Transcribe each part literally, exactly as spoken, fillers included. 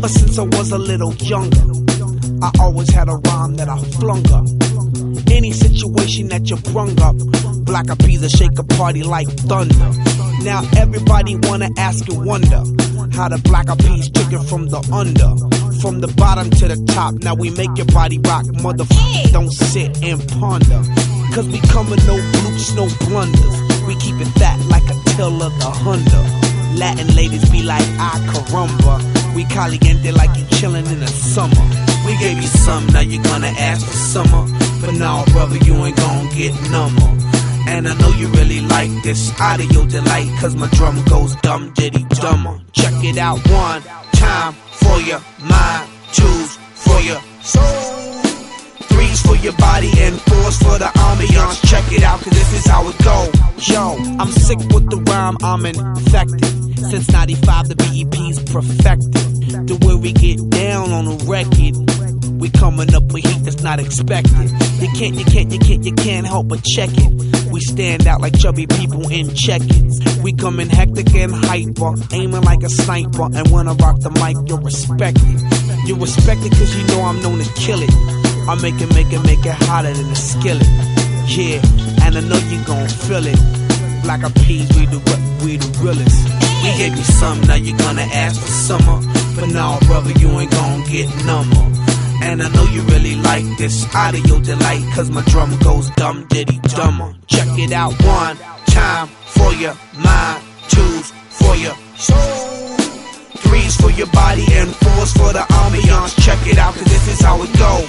Ever since I was a little younger, I always had a rhyme that I flung up. Any situation that you brung up, Black Eyed Peas will shake a party like thunder. Now everybody wanna ask and wonder how the Black Eyed Peas took it from the under, from the bottom to the top. Now we make your body rock, motherfuckers. Don't sit and ponder, cause we come with no bloops, no blunders. We keep it fat like a till of the Honda. Latin ladies be like, ah, caramba. We caliente like you chillin' in the summer. We gave you some, now you're gonna ask for summer. But now, brother, you ain't gon' get number. And I know you really like this audio delight, cause my drum goes dumb diddy dumber. Check it out one time for your mind, two's for your soul, three's for your body, and four's for the ambiance. Check it out, cause this is how it go. Yo, I'm sick with the rhyme, I'm infected. Since ninety-five, the B E P's perfected. The way we get down on the record, we coming up with heat that's not expected. You can't, you can't, you can't, you can't help but check it. We stand out like chubby people in check-ins. We coming hectic and hyper, aiming like a sniper. And when I rock the mic, you're respected. You're respected cause you know I'm known to kill it. I make it, make it, make it hotter than a skillet. Yeah, and I know you gon' feel it. Black Eyed Peas, we the, we the realest. We gave you some, now you're gonna ask for summer. But now, brother, you ain't gon' get number. And I know you really like this audio delight, cause my drum goes dumb diddy dumber. Check it out one time for your mind, two's for your soul, three's for your body, and four's for the ambiance. Check it out, cause this is how it go.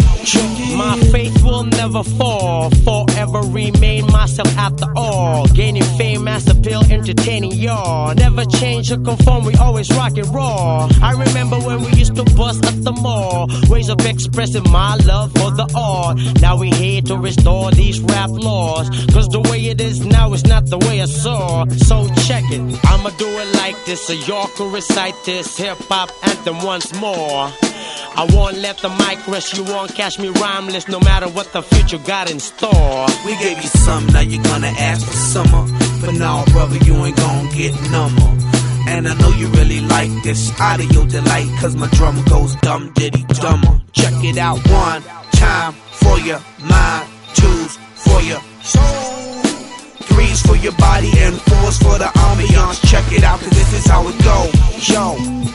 My faith will never fall, forever remain myself after all. Gaining fame, mass appeal, entertaining y'all. Never change or conform, we always rock and raw. I remember when we used to bust at the mall, ways of expressing my love for the art. Now we here to restore these rap laws, cause the way it is now is not the way I saw. So check it, I'ma do it like this, so y'all can recite this hip-hop anthem once more. I won't let the mic rest, you won't catch me rhymeless, no matter what the future got in store. We gave you some, now you're gonna ask for summer. But now, brother, you ain't gon' get number. And I know you really like this audio delight, cause my drum goes dumb diddy dumber. Check it out one time for your mind, two's for your soul, three's for your body, and four's for the ambiance. Check it out, cause this is how it go. Yo.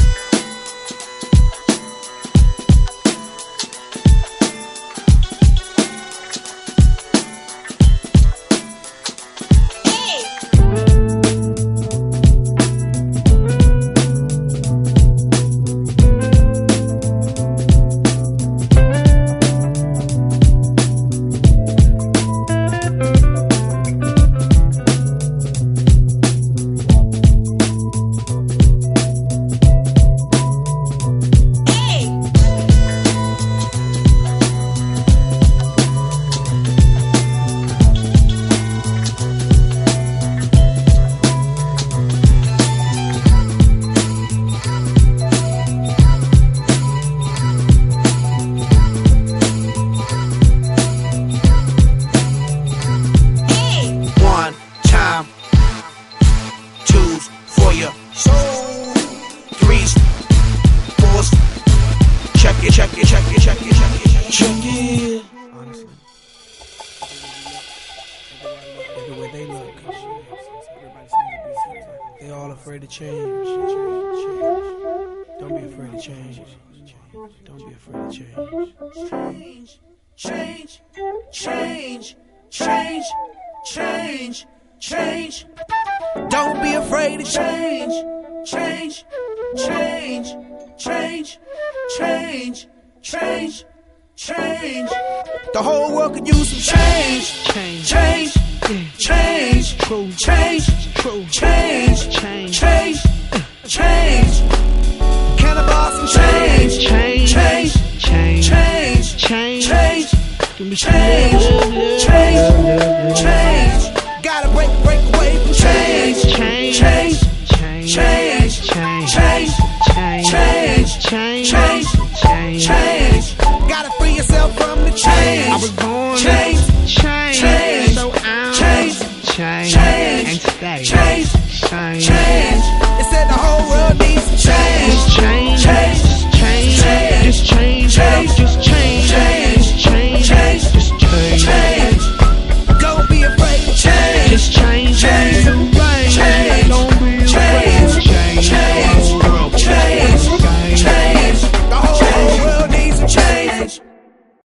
Check it, check it, check it, check it, check it. Honestly, everywhere they look, they all afraid to change. Don't be afraid to change. Don't be afraid to change. Change, change, change, change, change, change. Don't be afraid to change. Change, change, change, change, change, change. The whole world could use some change. Change, change, change, change, change, change, change. Cannabis and change, change, change, change, change, change, change, change, change. Gotta break, break away from change, change, change, change, change, change, change, change, change.